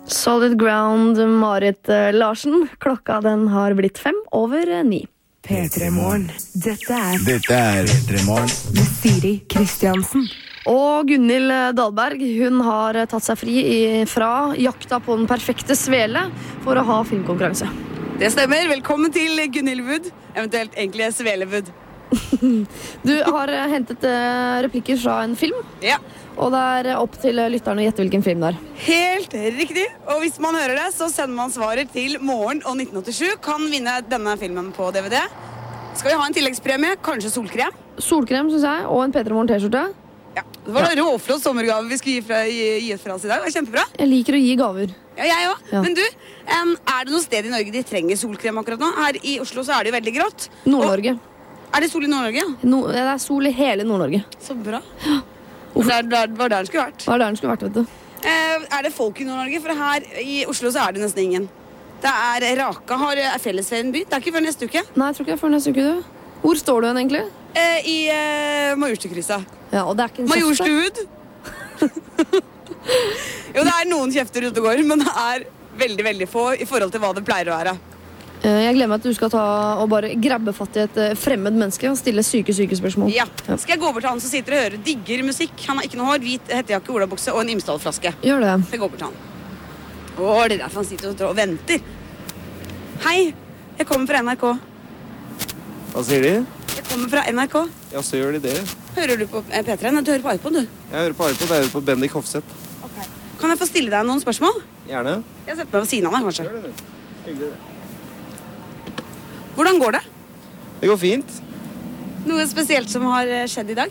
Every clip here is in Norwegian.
Solid Ground, Marit Larsen. Klokka den har blitt 8:05. P3-morgen. Dette er P3-morgen med Siri Kristiansen. Og Gunhild Dahlberg, hun har tatt seg fri fra jakta på den perfekte svele for å ha filmkonkurranse. Det stemmer. Velkommen til Gunhildwood, eventuelt egentlig Svelewood. Du har hentet replikker fra en film, Ja, og det er opp til lytterne å gjette hvilken film det er. helt riktig. Og hvis man hører det, så sender man svaret til Morgen og 1987. Kan vinne denne filmen på DVD. Skal vi ha en tilleggspremie? Kanskje solkrem? Solkrem, synes jeg, og en Peter Morgen T-skjorte. Ja, det var en råflott sommergave vi skulle gi fra oss i dag. Det var kjempebra. Jeg liker å gi gaver. Ja, jeg også. Ja. Men du, er det noe sted i Norge de trenger solkrem akkurat nå? Her i Oslo så er det jo veldig grått. Nord-Norge. Er det sol i Nord-Norge? Det er sol i hele Nord-Norge. Så bra. Det var der den skulle vært. Hva er der den skulle vært, vet du? Er det folk i Nord-Norge? For her i Oslo så er det nesten ingen. Det er Raka er fellesferien by. Det er ikke før neste uke. Nei, jeg tror ikke det er før neste uke, du. Hvor står du hen, egentlig? I Majorstukrysset. Ja, og det er ikke en kjefte. Majorstuhud. Jo, det er noen kjefter ute og går, men det er veldig, veldig få i forhold til hva det pleier å være. Jeg glemmer at du skal ta og bare grabbe fatt i et fremmed menneske og stille syke spørsmål. Ja. Skal jeg gå over til han som sitter og hører digger musikk? Han har ikke noe hår, hvit hettejakke, olabukse og en Imsdal-flaske. Gjør det. Jeg går over til han. Det er derfor han sitter og venter. Hei, jeg kommer fra NRK. Hva sier de? Jeg kommer fra NRK. Ja, så gjør de det. Hører du på P3? Nei, du hører på iPod, du. Jeg hører på iPod, jeg hører på Bendik Hofseth. Okay. Kan jeg få stille deg noen spørsmål? Gjerne. Jeg setter meg ved siden av deg, kanskje. Gjør det, du. Hyggelig det. Hvordan går det? Det går fint. Noe spesielt som har skjedd i dag?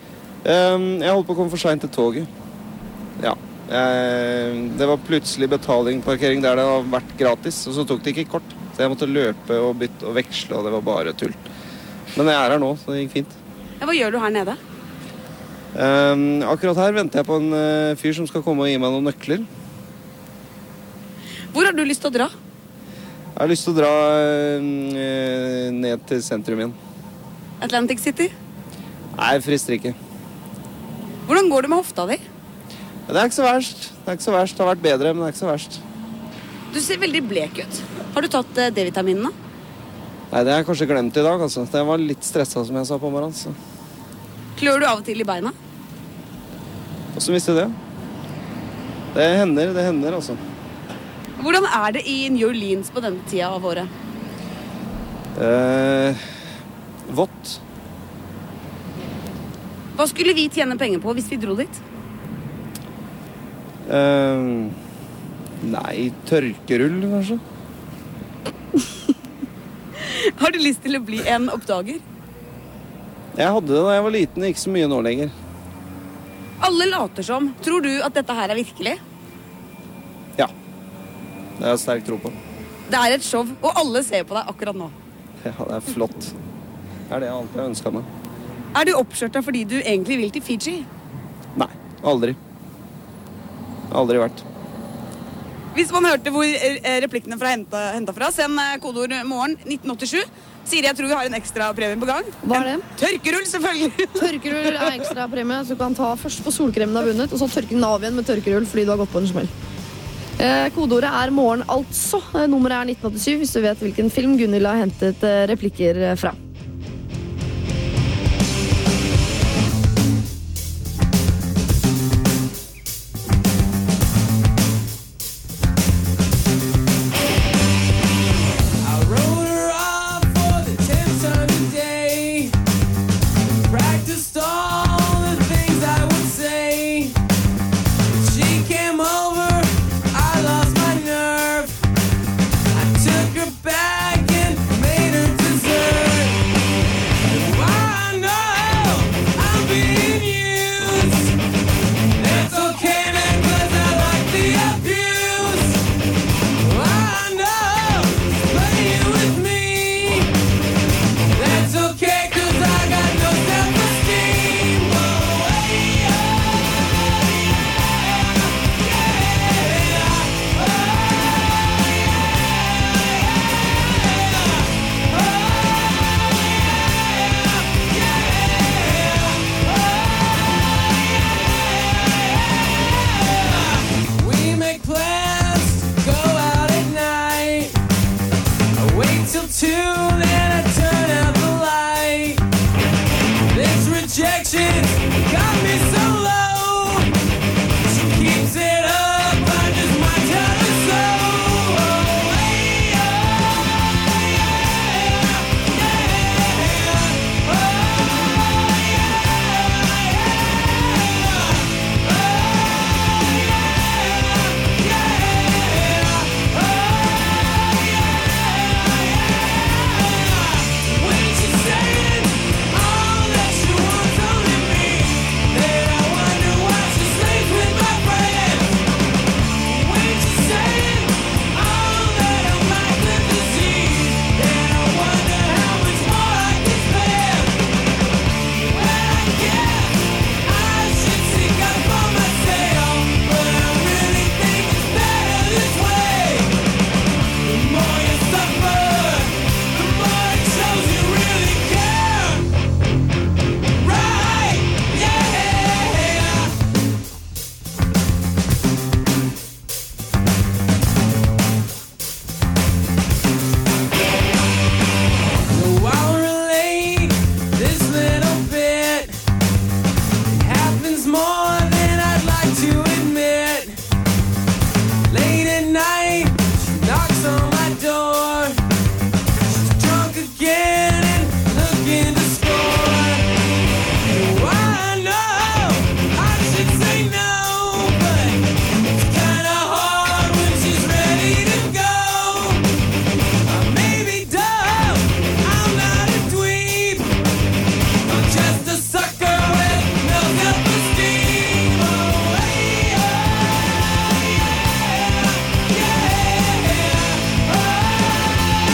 Jeg holdt på å komme for sent til toget. Ja. Det var plutselig betalingparkering der det har vært gratis, og så tok det ikke kort. Så jeg måtte løpe og bytte og veksle, og det var bare tull. Men jeg er her nå, så det gikk fint. Ja, hva gjør du her nede? Akkurat her venter jeg på en fyr som skal komme og gi meg noen nøkler. Hvor har du lyst til å dra? Jeg har lyst til å dra ned til sentrum igjen. Atlantic City? Nei, frister ikke. Hvordan går det med hofta di? Det er ikke så verst. Det har vært bedre, men det er ikke så verst. Du ser veldig blek ut. Har du tatt D-vitaminene? Nei, det har jeg kanskje glemt i dag, altså. Jeg var litt stresset, som jeg sa på morgenen. Så. Klør du av og til i beina? Hvordan visste du det? Det hender, altså. Hvordan er det i New Orleans på denne tida av året? Vått. Hva skulle vi tjene penger på hvis vi dro dit? Nei, tørkerull, kanskje. Har du lyst til å bli en oppdager? Jeg hadde det da jeg var liten, ikke så mye nå lenger. Alle later som. Tror du at dette her er virkelig? Ja. Det har jeg sterk tro på. Det er et show, og alle ser på deg akkurat nå. Ja, det er flott. Det er det jeg alltid har ønsket meg. Er du oppskjørta fordi du egentlig vil til Fiji? Nei, aldri. Aldri vært. Hvis man hørte hvor replikkene fra hentet fra, send kodeord morgen 1987. Siri, jeg tror vi har en ekstra premie på gang. Hva er det? Tørkerull, selvfølgelig. Tørkerull er ekstra premie, så du kan ta først på solkremen du har vunnet, og så tørke den av igjen med tørkerull fordi du har gått på en smell. Kodeordet er morgen altså. Nummeret er 1987 hvis du vet hvilken film Gunhild har hentet replikker fra. Bag and made her dessert. knocks on my door. She's drunk again and looking to score. Oh, I know I should say no, but it's kinda hard when she's ready to go. I may be dumb, I'm not a dweeb. I'm just a sucker with no self-esteem. Oh, hey, oh, yeah, yeah, oh,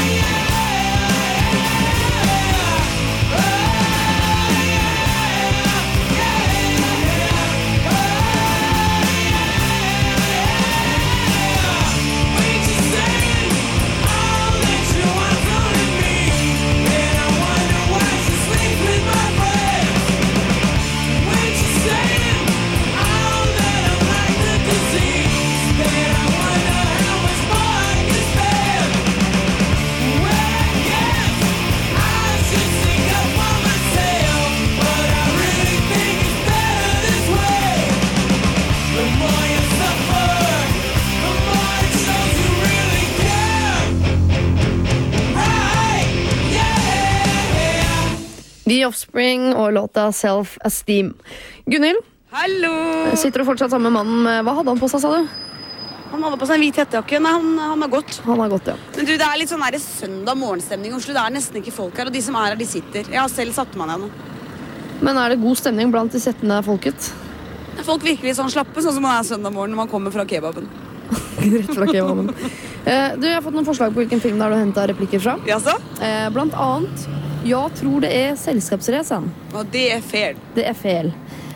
The Offspring og låta Self-Esteem. Gunnhild, Hallo! sitter du fortsatt sammen med mannen med... Hva hadde han på seg, sa du? Han hadde på seg en hvit hettejakke. Nei, han har gått. Han har gått, ja. Men du, det er litt sånn der søndag morgenstemning i Oslo. Det er nesten ikke folk her, og de som er her, de sitter. Jeg har selv satt meg ned nå. Men er det god stemning blant de settende folket? Folk virker litt sånn slappe, sånn som man er søndag morgen når man kommer fra kebaben. Rett fra kebaben. Du, jeg har fått noen forslag på hvilken film der du hentet replikker fra. Jaså? Blant annet, jeg tror det er Selskapsresan. Og det er fair. Det er fel.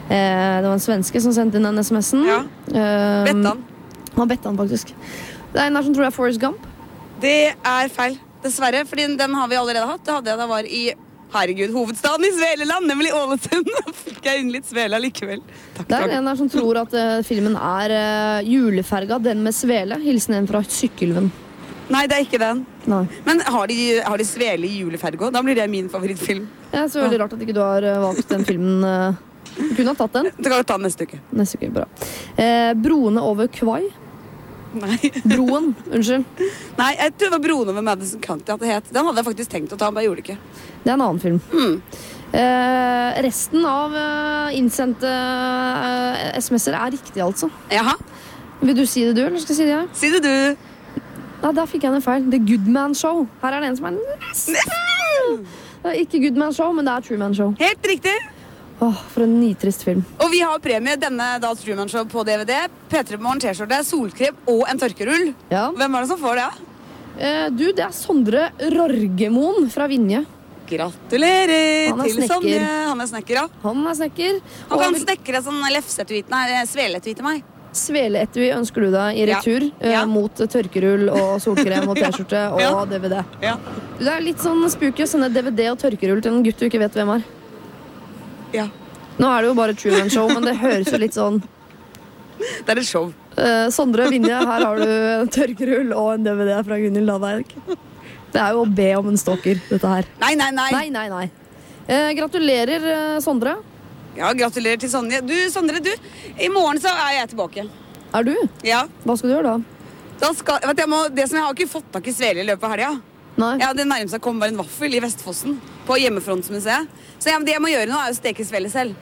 Det var en svenske som sendte inn den sms'en. Ja. Bettan. Han Bettan, faktisk. Det er en der som tror det er Forrest Gump. Det er feil. Dessverre, fordi den har vi allerede hatt. Det hadde jeg da var i, herregud, hovedstaden i Sveleland, nemlig Ålesund. Fikk jeg inn litt Svela likevel. Takk, Det er takk. en der som tror at filmen er juleferga, den med svele. Hilsen en fra Sykkylven. Nei, det er ikke den. Nei. Men har de Svele i julefergo? Da blir det min favorittfilm. Det er så veldig rart at ikke du har valgt den filmen. Du kunne ha tatt den. Det kan vi ta neste uke. Neste uke, bra. Broene over Kvai. Nei. Broen, unnskyld. Nei, jeg tror det var Broen over Madison County at det het. Den hadde jeg faktisk tenkt å ta, men jeg gjorde det ikke. Det er en annen film. Resten av innsendte sms'er er riktig, altså. Jaha, Vil du si det du, eller skal jeg si det jeg? si det du. Nei, der fikk jeg en feil. The Good Man Show. Her er det en som er nesten. Det er ikke Good Man Show, men det er True Man Show. Helt riktig. Åh, for en nitrist film. Og vi har premie denne da Truman Show på DVD. P3 Morgen T-skjorte, solkrem og en tørkerull. Ja. Hvem er det som får det? Du, det er Sondre Rorgemoen fra Vinje. Gratulerer Han er til snekker. Sonje. Han er snekker, ja. Han er snekker. Han Og kan snekre sånn sveletui til meg. Sveleetui ønsker du deg i retur Ja. mot tørkerull og solkrem og T-skjorte og Ja. DVD. Ja. Det er litt sånn spooky å sende DVD og tørkerull til en gutt du ikke vet hvem er. Ja. Nå er det jo bare Truman Show, men det høres jo litt sånn Det er et show. Sondre Vinje, her har du en tørkerull og en DVD fra Gunnhild Laverk. Det er jo å be om en stalker, dette her. Nei, nei, nei. Nei. Gratulerer, Sondre. Ja, gratulerer til Sonje. Du, Sondre, i morgen så er jeg tilbake. Er du? Ja. Hva skal du gjøre da? Da skal, vet du, jeg har ikke fått tak i Svele i løpet av helga. Nei. Ja, det nærmeste kom bare en vaffel i Vestfossen på Hjemmefrontsmuseet. Så det jeg må gjøre nå er å steke Svele selv.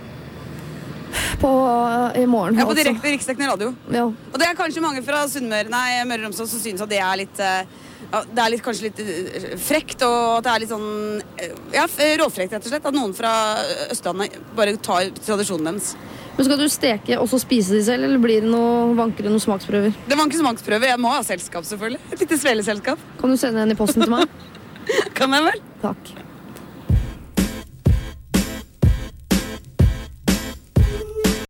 I morgen, Ja, på altså. direkte riksdekkende radio. Ja. Og det er kanskje mange fra Sunnmøre, Møre og Romsdal som synes at det er litt det er kanskje litt frekt, og at det er litt sånn råfrekt, rett og slett. At noen fra Østlandet bare tar tradisjonen deres. Men skal du steke og så spise de selv, eller blir det noe vankere, noen smaksprøver? Det var ikke smaksprøve. Jeg må ha selskap, selvfølgelig. Et lite sveleselskap. Kan du sende en i posten til meg? Kan jeg vel? Takk.